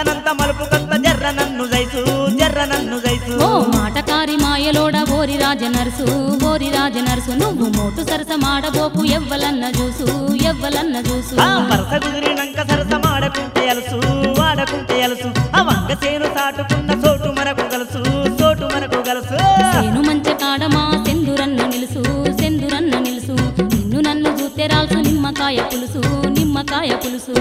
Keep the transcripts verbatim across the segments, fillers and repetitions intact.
మందనంత మలుపు కొత్త జర్ర నన్ను జైసు జర్ర నన్ను జైసు ఓ మాటకారి మాయలోడ ఓరి రాజ నర్సు ఓరి రాజ నర్సు నువ్వు మోటు సరస మాడబోకు ఎవ్వలన్న చూసు ఎవ్వలన్న చూసు ఆ వరస కుదిరినంక సరస మాడకుంటే అలసు వాడకుంటే అలసు ఆ వంక సేను సాటుకున్న చోటు మనకు గలసు చోటు మనకు గలసు సేను మంచె కాడమా సెందురన్న నిలుసు సెందురన్న నిలుసు నిన్ను నన్ను చూస్తే రాల్సు నిమ్మకాయ పులుసు నిమ్మకాయ పులుసు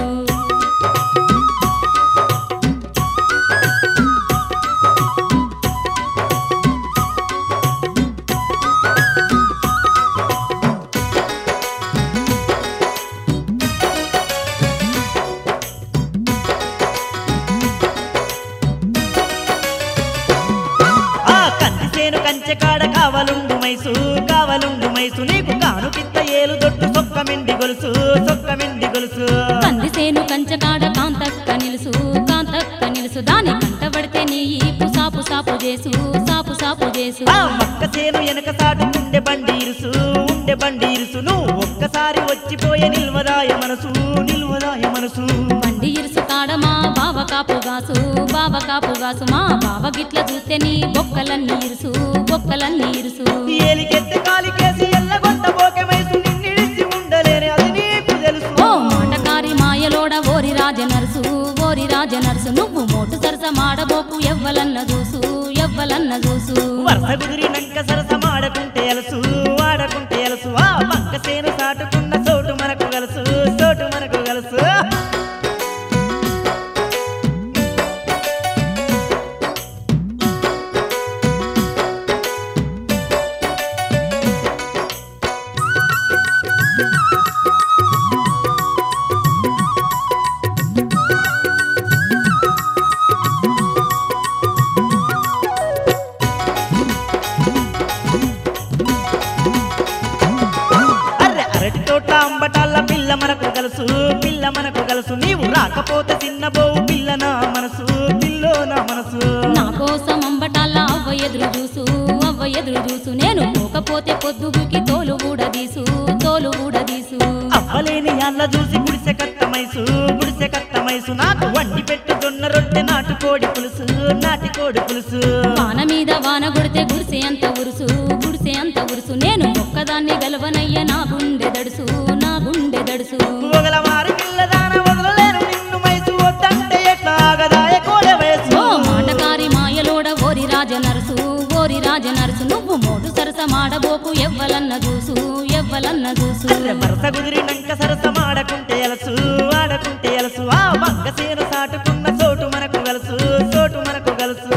కంచె కాడ కావలుండు మైసు కావలుండు మైసు నీకు కాను పిత్త ఏలు దొట్టు సొక్క మెండి గొలుసు సొక్క మెండి గొలుసు కంది సేను కంచె కాడ కాంతక్క నిలుసు కాంతక్క నిలుసు దాని కంట పడితే నీ ఈపు సాపు సాపు చేసు సాపు సాపు చేసు ఆ మక్క సేను వెనక సాటు ఉండే బండి ఇరుసు ఉండే బండి ఇరుసు నువ్వు ఒక్కసారి వచ్చిపోయే నిల్వదాయ మనసు నిల్వదాయ మనసు బండి ఇరుసు కాడమా బావ కాపు గాసు బావ కాపు గాసు మా బావ గిట్ల చూస్తే నీ బొక్కలన్నీ ఇరుసు బొక్కలన్నీ ఇరుసు ఏలికెత్తి కాలికేసి ఎల్లగొట్ట బోకె మైసు నిన్నిడిసి ఉండలేని అది నీకు తెలుసు ఓ మాటకారి మాయలోడ ఓరి రాజ నర్సు ఓరి రాజ నర్సు నువ్వు మోటు సరస మాడబోకు ఎవ్వలన్న చూసు ఎవ్వలన్న చూసు వరస కుదిరినంక సరస మాడకుంటే అలసు వాడకుంటే అలసు ఆ పక్క సేను సాటుకున్న చోటు మనకు గలసు చోటు మనకు గలసు అంబటాల పిల్ల మనకు గలసు పిల్ల మనకు గలసు నీవు రాకపోతే చిన్నబోవు పిల్ల నా మనసు పిల్లో నా మనసు నా కోసం అంబటాల అవ్వ ఎదురు చూసు అవ్వ ఎదురు చూసు నేను పోకపోతే పొద్దుగుకి తోలు ఊడదీసు తోలు ఊడదీసు అవ్వలేని అల్ల చూసి గుడిసె కట్టమైసు గుడిసె కట్టమైసు నాకు వండి పెట్టు జొన్న రొట్టె నాటుకోడి పులుసు నాటికోడి పులుసు వాన మీద వాన కొడితే గుడిసె అంత ఉరుసు గుడిసె అంత ఉరుసు నేను ఒక్కదాన్ని గెలవనయ్య నా గుండె దడుసు నా గుండె దడుసు ఒకల మారి పిల్లదాన వదలలేను నిన్ను మైసు వద్దంటే ఎట్లా ఆగదాయ కోడె వయసు ఓ మాటకారి మాయలోడ ఓరి రాజ నరసు ఓరి రాజ నరసు నువ్వు మోటు సరస మాడబోకు ఎవ్వలన్న చూసు ఎవ్వలన్న చూసు వరస కుదిరినంక సరస మాడకుంటే అలసు ఆడకుంటే అలసు ఆ వంక సేను సాటుకున్న చోటు మనకు గలసు చోటు మనకు గలసు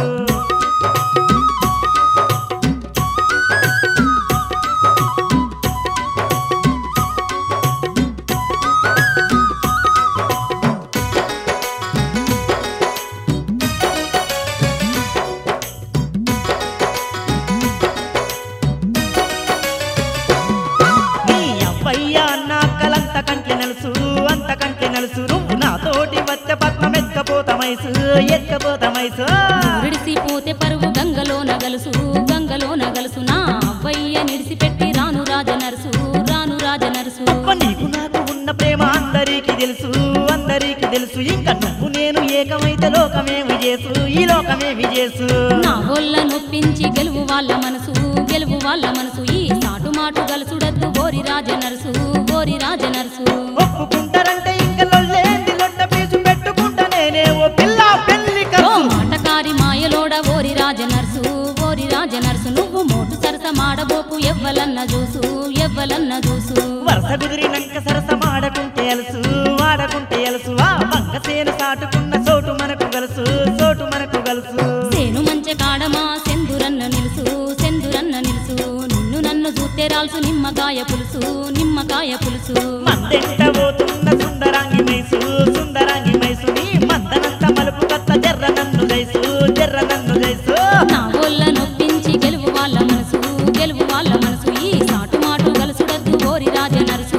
విడిసిపోతే పరువు గంగలో నగలుసు గంగలో నగలుసు నా అవ్వయ్య నిడిసిపెట్టి రాను రాజ నరసు రాను రాజ నరసు నీకు నాకు ఉన్న ప్రేమ అందరికి తెలుసు అందరికి తెలుసు ఇంకా నువ్వు నేను ఏకమైతే లోకమే విజేసు ఈ లోకమే విజేసు నా వల్ల నొప్పించి గెలువు వాళ్ళ మనసు గెలువు వాళ్ళ మనసు ఈ సాటు మాటు గలుసుడద్దు ఓరి రాజ నరసు ఓరి రాజ నరసు ఒప్పుకుంటారంటే ఇంకా లొల్లేంది లొట్ట పీసు పెట్టుకుంటా నేనే ఓ పిల్ల పెళ్లి మాటకారి మాయలోడ ఓరి రాజ నర్సు ఓరి రాజ నర్సు నువ్వు మోటు సరస మాడబోకు ఎవ్వలన్న చూసు ఎవ్వలన్న చూసు వరస కుదిరినంక సరస మాడకుంటే అలసు వాడకుంటే అలసు ఆ పక్క సేను సాటుకున్న చోటు మనకు గలసు చోటు మనకు గలసు సేను మంచె కాడమా సెందురన్న నిలుసు సెందురన్న నిలుసు నిన్ను నన్ను చూస్తే రాల్సు నిమ్మకాయ పులుసు నిమ్మకాయ పులుసు మందెంట పోతున్న సుందరాంగి మైసు సుందరాంగి మైసు నీ మందనంత మలుపు కత్త జర్ర నన్ను జైసు జర్ర నన్ను జైసు నా వల్ల నొప్పించి గెలువు వాళ్ళ మనసు గెలువు వాళ్ళ మనసు ఈ సాటు మాటు గలుసుడద్దు ఓరి రాజ నరసు